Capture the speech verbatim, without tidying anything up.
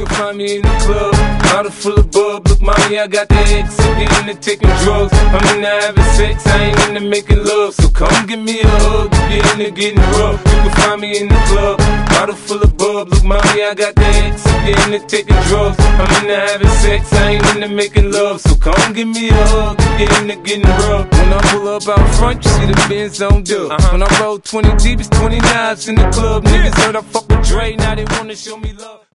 You can find me in the club, bottle full of bub. Look, mommy, I got the X, I'm getting into taking drugs. I'm into having sex, I ain't into making love. So come give me a hug, you get into getting rough. You can find me in the club, bottle full of bub. Look, mommy, I got the X, I'm getting into taking drugs. I'm into having sex, I ain't into making love. So come give me a hug, you get into getting rough. When I pull up out front, you see the Benz on dub. Uh-huh. When I roll twenty deep, it's twenty knives in the club. Niggas heard I fuck with Dre, now they wanna show me love.